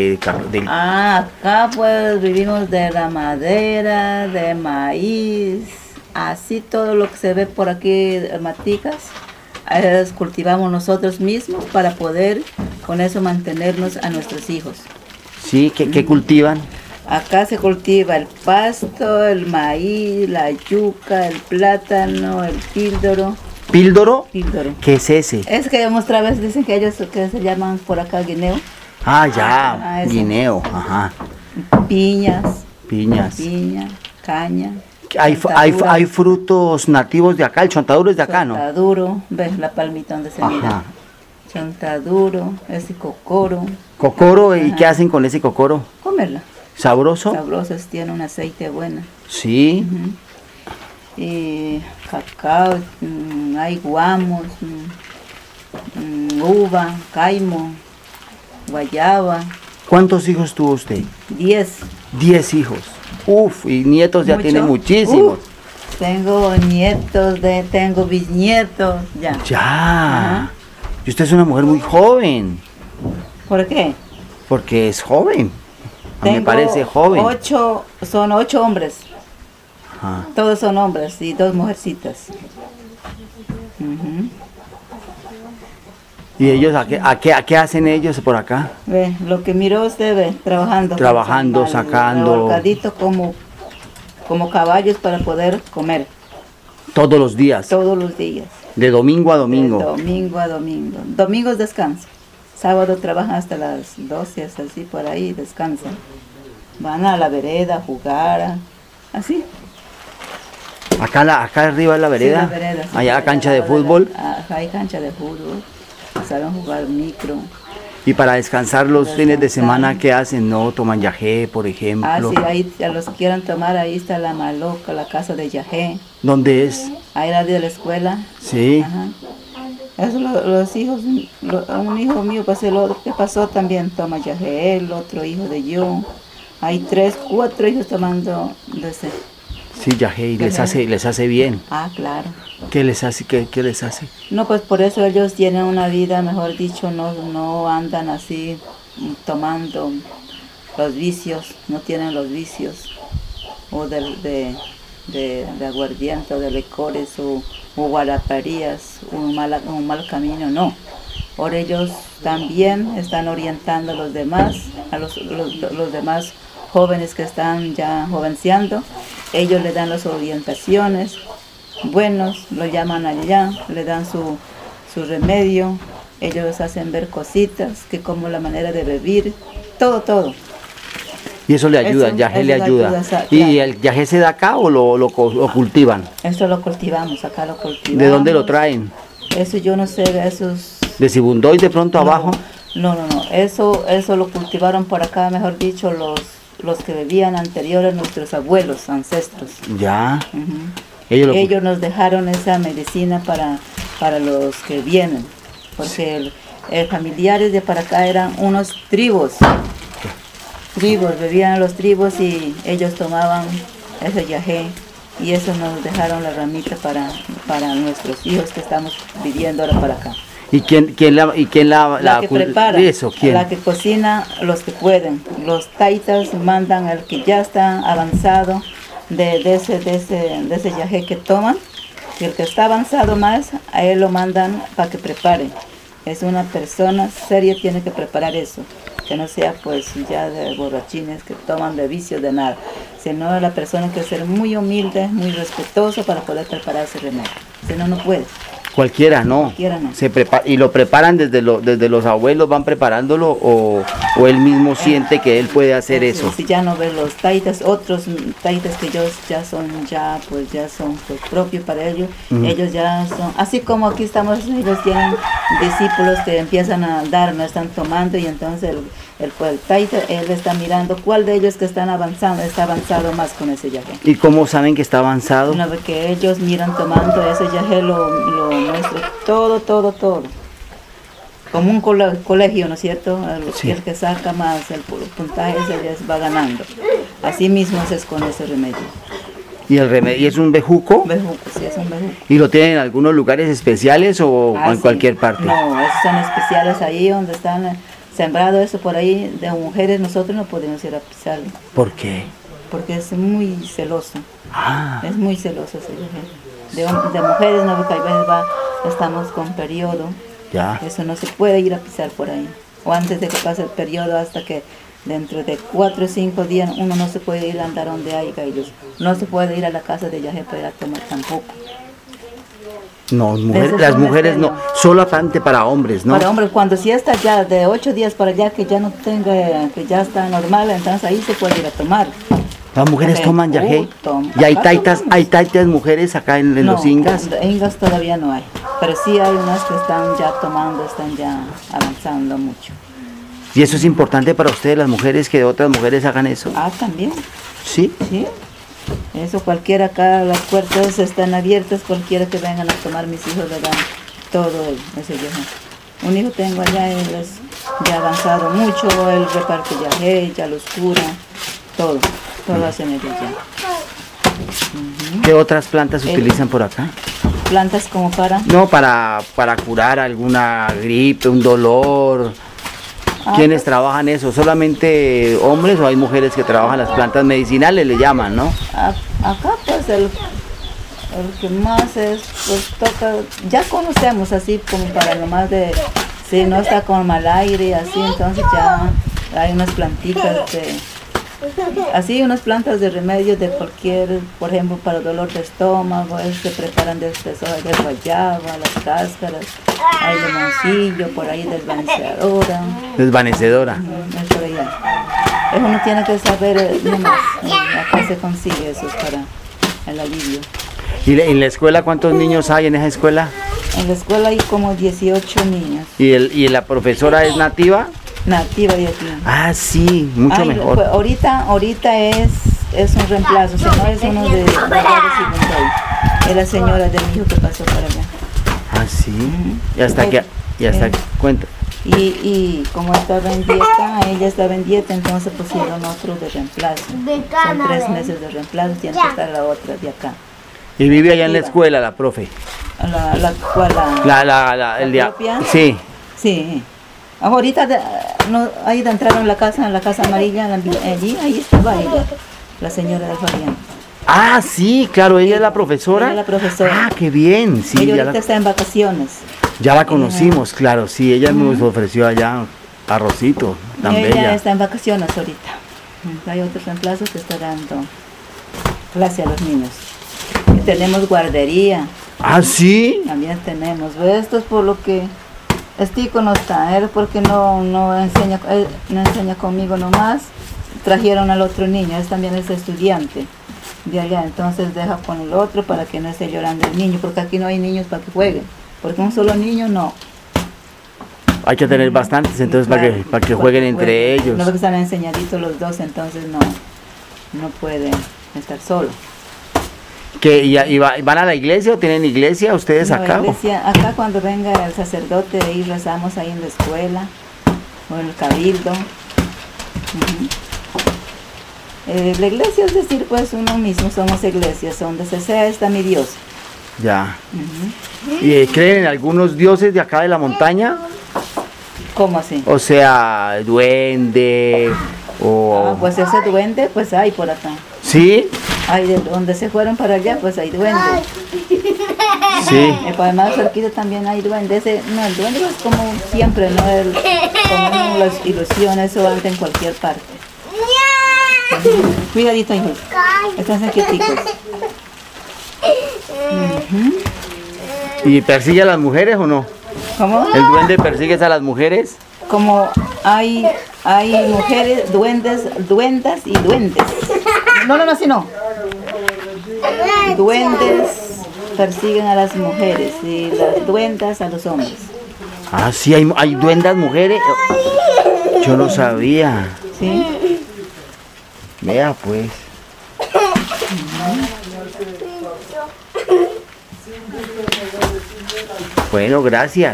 Acá pues vivimos de la madera, de maíz, así todo lo que se ve por aquí, maticas. Cultivamos nosotros mismos para poder con eso mantenernos a nuestros hijos. Sí, ¿qué cultivan? Acá se cultiva el pasto, el maíz, la yuca, el plátano, el píldoro. ¿Píldoro? Píldoro. ¿Qué es ese? Es que otra vez dicen que ellos que se llaman por acá guineo. Ah, ya, guineo, ajá. Piñas. Piña, caña. Hay frutos nativos de acá, el chontaduro es de acá, ¿no? Chontaduro, ves la palmita donde se mira. Chontaduro, ese cocoro. ¿Cocoro? ¿Y qué hacen con ese cocoro? Comerla. ¿Sabroso? Sabroso, tiene un aceite bueno. Sí. Y cacao, hay guamos, uva, caimo, guayaba. ¿Cuántos hijos tuvo usted? 10. 10 hijos. Uf, y nietos ya tiene muchísimos. Tengo nietos, tengo bisnietos, ya. Ya. Ajá. Y usted es una mujer muy joven. ¿Por qué? Porque es joven. Me parece joven. Son 8 hombres. Ajá. Todos son hombres y 2 mujercitas. ¿Y ellos a qué hacen ellos por acá? Ve, lo que miró usted, ve, trabajando. Trabajando, sacando. Ahorcadito como como caballos para poder comer. ¿Todos los días? Todos los días. ¿De domingo a domingo? De domingo a domingo. Domingos descansan. Sábado trabajan hasta las 12, hasta así por ahí, descansan. Van a la vereda a jugar, así. Acá arriba es la vereda. Sí, la vereda, sí. Allá la cancha de fútbol. Acá hay cancha de fútbol. Saben jugar micro. Y para descansar los fines de semana, ¿qué hacen? ¿No toman yagé, por ejemplo? Ah, sí, ahí a los que quieran tomar, ahí está la Maloca, la casa de yagé. ¿Dónde es? Ahí la de la escuela. Sí. Ajá. Eso los hijos, un hijo mío, pues el otro que pasó también toma yagé, el otro hijo de yo. Hay 3, 4 hijos tomando de ese. Sí, yagé, y les hace bien. Ah, claro. ¿Qué les hace? ¿Qué les hace? No, pues por eso ellos tienen una vida, mejor dicho, no andan así tomando los vicios, no tienen los vicios, o de aguardiente, o de licores, o guaraperías, un mal camino, no. Por ellos también están orientando a los demás, los demás jóvenes que están ya jovenciando. Ellos le dan las orientaciones buenos, lo llaman allá, le dan su remedio, ellos hacen ver cositas, que como la manera de vivir, todo. Y eso le ayuda, el yagé le ayuda. ¿Y el yagé se da acá o lo cultivan? Eso lo cultivamos, acá lo cultivamos. ¿De dónde lo traen? Eso yo no sé, esos... ¿De Sibundoy de pronto abajo? No, eso lo cultivaron por acá, mejor dicho, los que vivían anteriores, nuestros abuelos, ancestros. Ya. Ellos nos dejaron esa medicina para los que vienen, porque familiares de para acá eran unos tribus, vivían los tribus y ellos tomaban ese yagé, y eso nos dejaron la ramita para nuestros hijos que estamos viviendo ahora para acá. ¿Y quién la que prepara, eso? ¿Quién? La que cocina, los que pueden. Los taitas mandan al que ya está avanzado de ese yagé que toman, y el que está avanzado más, a él lo mandan para que prepare. Es una persona seria, tiene que preparar eso, que no sea pues ya de borrachines que toman de vicio de nada, sino la persona que ser muy humilde, muy respetuoso para poder preparar ese remedio, si no, no puede. Cualquiera no. Cualquiera no. Se prepara, y lo preparan desde los abuelos, van preparándolo, o él mismo siente que él puede hacer eso. Si ya no ves los taitas, otros taitas que ellos ya son pues, propios para ellos, ellos ya son, así como aquí estamos, ellos tienen discípulos que empiezan a dar, no están tomando, y entonces el taita, él está mirando cuál de ellos que está avanzado más con ese yagé. ¿Y cómo saben que está avanzado? No, porque ellos miran tomando ese yagé, lo muestra todo. Como un colegio, ¿no es cierto? Sí. El que saca más el puntaje, ese va ganando. Así mismo es con ese remedio. ¿Y el remedio es un bejuco? Bejuco, sí, es un bejuco. ¿Y lo tienen en algunos lugares especiales o en sí. cualquier parte? No, esos son especiales ahí donde están sembrado eso por ahí de mujeres, nosotros no podemos ir a pisarlo. ¿Por qué? Porque es muy celoso. Es muy celoso ese yagé. De mujeres, no, porque a veces estamos con periodo. Ya. Eso no se puede ir a pisar por ahí. O antes de que pase el periodo, hasta que dentro de 4 o 5 días uno no se puede ir a andar donde hay ellos. No se puede ir a la casa de yagé para ir a tomar tampoco. No, las mujeres no, solamente para hombres, ¿no? Para hombres, cuando si está ya de 8 días para allá que ya no tenga, que ya está normal, entonces ahí se puede ir a tomar. Las mujeres toman yagé. Y hay taitas mujeres acá en los ingas. Ingas todavía no hay, pero sí hay unas que están ya tomando, están ya avanzando mucho. ¿Y eso es importante para ustedes, las mujeres, que otras mujeres hagan eso? Ah, también. ¿Sí? Sí. Eso cualquiera acá, las puertas están abiertas, cualquiera que vengan a tomar, mis hijos le dan todo ese yagé. Un hijo tengo allá, él es ya avanzado mucho, él reparte yagé, ya los cura, todo hacen ellos ya. ¿Qué otras plantas utilizan por acá? Plantas como para... No, para curar alguna gripe, un dolor. ¿Quiénes trabajan eso? ¿Solamente hombres o hay mujeres que trabajan las plantas medicinales, le llaman, no? Acá pues el que más es, pues toca, ya conocemos así como para nomás de, si no está con mal aire así, entonces ya hay unas plantitas Así unas plantas de remedio de cualquier, por ejemplo, para dolor de estómago, se preparan de hojas de guayaba, las cáscaras, hay limoncillo, por ahí desvanecedora. Desvanecedora. Eso uno tiene que saber, nomás, acá se consigue eso para el alivio. ¿Y en la escuela cuántos niños hay en esa escuela? En la escuela hay como 18 niños. ¿Y la profesora es nativa? Nativa de aquí. Ah, sí, mucho mejor. Pues, ahorita es un reemplazo, si no es uno de secundario. Es la señora de mi hijo que pasó para allá. Ah, sí. Y hasta que cuenta. Y como estaba en dieta, ella estaba en dieta, entonces pusieron otro de reemplazo. Son 3 meses de reemplazo, tiene que estar la otra de acá. ¿Y vive allá en la escuela, la profe? La escuela. El día. Propia. Sí. Sí. Ahorita ahí entraron en la casa amarilla, ahí estaba ella, la señora del Fabián. Ah, sí, claro, ella es la profesora. Ella es la profesora. Ah, qué bien, sí. Ella ahorita está en vacaciones. Ya la conocimos, claro, sí, ella nos ofreció allá arrocito, tan ella bella. Está en vacaciones ahorita. Hay otros reemplazos que está dando clase a los niños. Y tenemos guardería. Ah, sí. También tenemos. Esto es por lo que Estico no está, él porque no enseña conmigo nomás. Trajeron al otro niño, él también es estudiante de allá, entonces deja con el otro para que no esté llorando el niño, porque aquí no hay niños para que jueguen, porque un solo niño no. Hay que tener bastantes, entonces claro, para que jueguen entre ellos. No, porque están enseñaditos los dos, entonces no pueden estar solos. ¿Y van a la iglesia o tienen iglesia ustedes acá? Iglesia, acá cuando venga el sacerdote, ahí rezamos ahí en la escuela o en el cabildo. La iglesia es decir, pues uno mismo somos iglesias, donde se sea está mi Dios. Ya. ¿Y creen en algunos dioses de acá de la montaña? ¿Cómo así? O sea, duende o... pues ese duende, pues hay por acá. ¿Sí? Hay de donde se fueron para allá, pues hay duendes. Sí. Además cerquita también hay duendes. El duende es como siempre, ¿no? Como las ilusiones, eso anda en cualquier parte. Cuidadito, hijos. Están quieticos. ¿Y persigue a las mujeres o no? ¿Cómo? ¿El duende persigue a las mujeres? Como hay mujeres, duendas y duendes. No, así no. Duendes persiguen a las mujeres y las duendas a los hombres. Ah, sí, hay duendas mujeres. Yo no sabía. Sí. Vea pues. Bueno, gracias.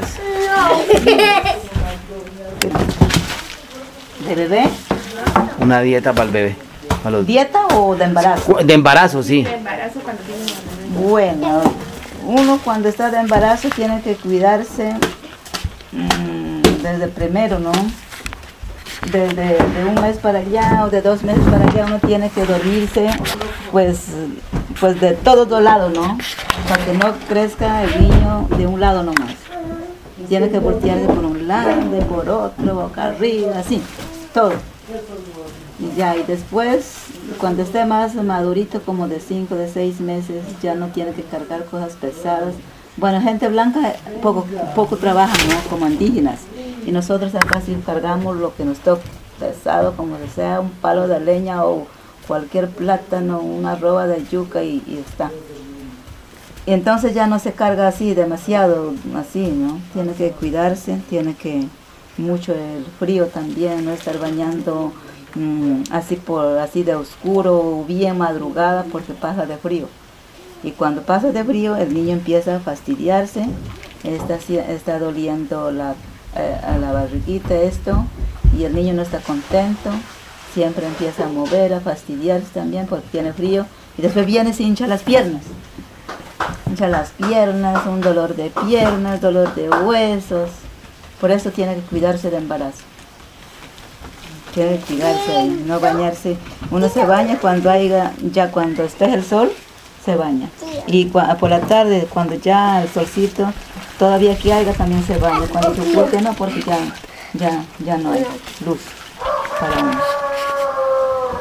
¿De bebé? Una dieta para el bebé. ¿Dieta o de embarazo? De embarazo, sí. De embarazo cuando tiene... Bueno, uno cuando está de embarazo tiene que cuidarse desde primero, ¿no? De un mes para allá o de 2 meses para allá uno tiene que dormirse pues de todos los lados, ¿no? Para que no crezca el niño de un lado nomás. Tiene que voltearse por un lado, de por otro, boca arriba, así, todo. Y después, cuando esté más madurito, como de 5, de 6 meses, ya no tiene que cargar cosas pesadas. Bueno, gente blanca poco trabaja, ¿no? Como indígenas. Y nosotros acá sí cargamos lo que nos toca pesado, como sea un palo de leña o cualquier plátano, una roba de yuca y está. Y entonces ya no se carga así, demasiado así, ¿no? Tiene que cuidarse, tiene que mucho el frío también, no estar bañando así de oscuro, bien madrugada, porque pasa de frío. Y cuando pasa de frío, el niño empieza a fastidiarse, está doliendo a la barriguita esto, y el niño no está contento, siempre empieza a mover, a fastidiarse también porque tiene frío, y después viene y se hincha las piernas. Hincha las piernas, un dolor de piernas, dolor de huesos. Por eso tiene que cuidarse de embarazo. Tiene que cuidarse, no bañarse. Uno se baña cuando cuando esté el sol, se baña. Y por la tarde, cuando ya el solcito, todavía aquí haya, también se baña. Cuando se oculte, no, porque ya no hay luz para uno.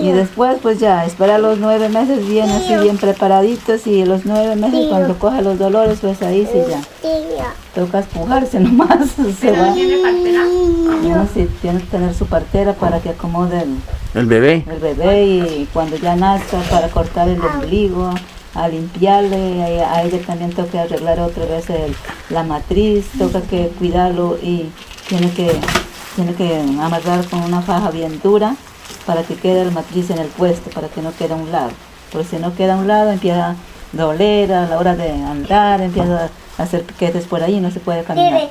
Y después pues ya, espera los 9 meses bien así, bien preparaditos, y los 9 meses cuando coge los dolores, pues ahí sí ya. Toca espujarse nomás. ¿Pero tiene partera? Bueno, sí, tiene que tener su partera para que acomode el bebé. El bebé, y cuando ya nazca para cortar el ombligo, a limpiarle, a ella también toca arreglar otra vez la matriz, toca que cuidarlo y tiene que amarrar con una faja bien dura para que quede la matriz en el puesto, para que no quede a un lado. Porque si no queda a un lado empieza a doler a la hora de andar, empieza a hacer piquetes por ahí, no se puede caminar.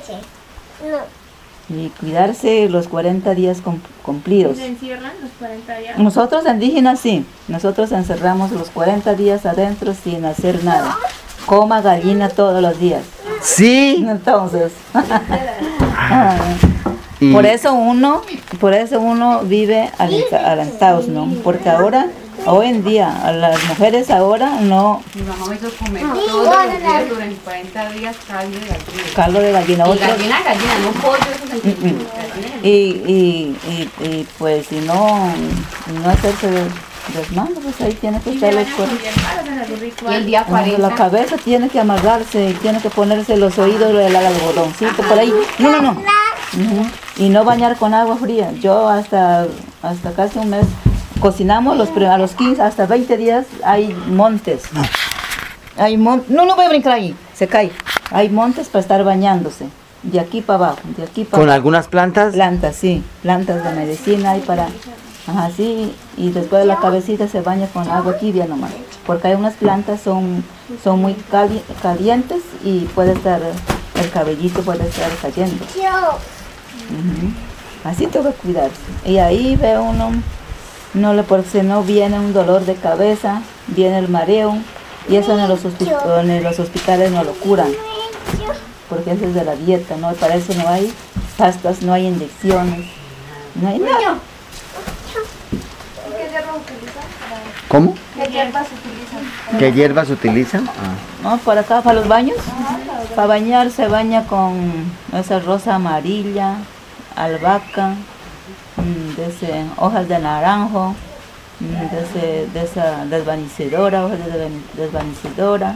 Y cuidarse los 40 días cumplidos. ¿Se encierran los 40 días? Nosotros indígenas sí, nosotros encerramos los 40 días adentro sin hacer nada. Coma gallina todos los días. Sí. Entonces, por eso uno vive alentados, ¿no? Porque ahora, hoy en día, a las mujeres ahora no. Mi mamá me hizo comer todos los días durante 40 días caldo de gallina. Y gallina, no pollo, eso se y pues si no hacerse desmando, pues ahí tiene que estar los cuerpos. Y el día 40. La cabeza tiene que amarrarse y tiene que ponerse los oídos del algodoncito por ahí. No. Y no bañar con agua fría. Yo hasta casi un mes cocinamos a los 15 hasta 20 días hay montes. No voy a brincar ahí, se cae. Hay montes para estar bañándose. De aquí para abajo, ¿Con algunas plantas? Plantas, sí, plantas de medicina hay para. Ajá, sí, y después de la cabecita se baña con agua tibia nomás, porque hay unas plantas son muy calientes y puede estar, el cabellito puede estar cayendo. Así toca cuidarse. Y ahí ve uno, porque no viene un dolor de cabeza, viene el mareo, y eso en los hospitales no lo curan, porque eso es de la dieta, ¿no? Para eso no hay pastas, no hay inyecciones, no hay nada. ¿Cómo? ¿Qué hierbas utilizan? ¿Qué hierbas utilizan? No, por acá, para los baños. Para bañar se baña con esa rosa amarilla, albahaca, hojas de naranjo, de esa desvanecedora, hojas de desvanecedora,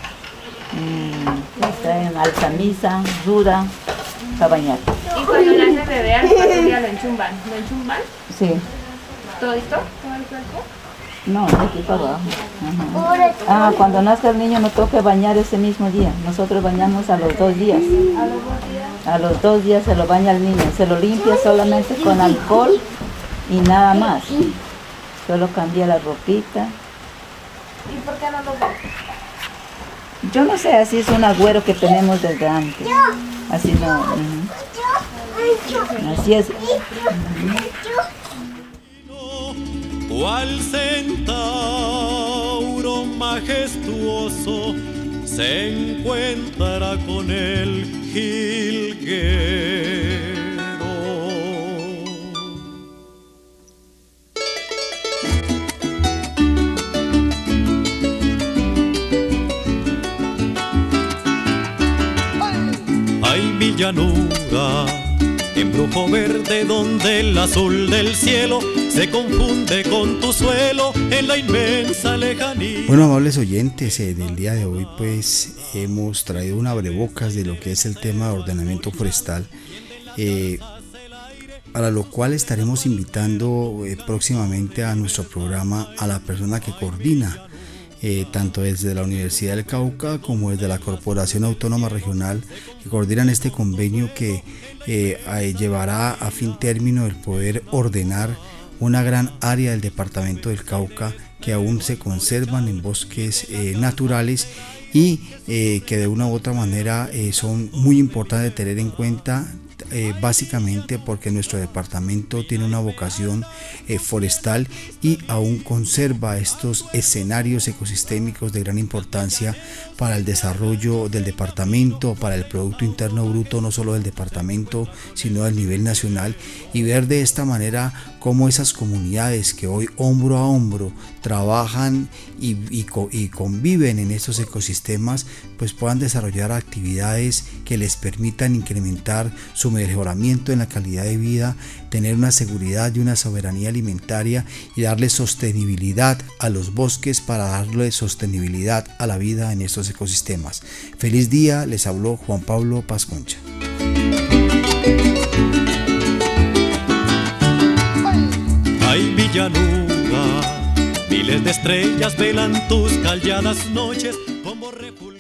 en altamisa, ruda, para bañar. ¿Y cuando nace el bebé al cuarto día lo enchumban? ¿Lo enchumban? Sí. ¿Todo esto? ¿Todo el cuerpo? No, de aquí para abajo. Cuando nazca el niño no toca bañar ese mismo día. Nosotros bañamos a los 2 días. A los 2 días se lo baña al niño. Se lo limpia solamente con alcohol y nada más. Solo cambia la ropita. ¿Y por qué no lo bañan? Yo no sé, así es un agüero que tenemos desde antes. Así no. Así es. Cual centauro majestuoso se encuentra con el jilguero. Ay, mi llanura, embrujo verde donde el azul del cielo se confunde con tu suelo en la inmensa lejanía. Bueno, amables oyentes, del día de hoy pues hemos traído un abrebocas de lo que es el tema de ordenamiento forestal, para lo cual estaremos invitando próximamente a nuestro programa a la persona que coordina, tanto desde la Universidad del Cauca como desde la Corporación Autónoma Regional, que coordinan este convenio que llevará a fin término el poder ordenar una gran área del departamento del Cauca que aún se conservan en bosques naturales y que de una u otra manera son muy importantes de tener en cuenta, básicamente porque nuestro departamento tiene una vocación forestal y aún conserva estos escenarios ecosistémicos de gran importancia para el desarrollo del departamento, para el Producto Interno Bruto, no solo del departamento, sino del nivel nacional, y ver de esta manera cómo esas comunidades que hoy hombro a hombro trabajan y conviven en estos ecosistemas, pues puedan desarrollar actividades que les permitan incrementar su mejoramiento en la calidad de vida, tener una seguridad y una soberanía alimentaria y darle sostenibilidad a los bosques para darle sostenibilidad a la vida en estos ecosistemas. Feliz día, les habló Juan Pablo Paz Concha. Ay, Villanueva, miles de estrellas velan tus calladas noches como refulgentes.